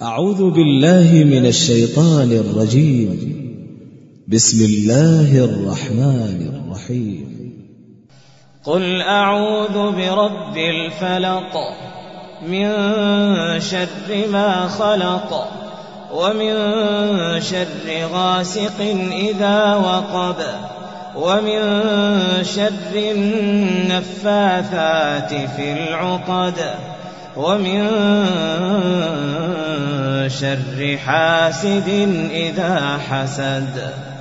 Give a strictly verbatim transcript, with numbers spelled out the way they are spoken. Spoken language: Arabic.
أعوذ بالله من الشيطان الرجيم. بسم الله الرحمن الرحيم. قل أعوذ برب الفلق من شر ما خلق ومن شر غاسق إذا وقب ومن شر النفاثات في العقد ومن شر حاسد إذا حسد.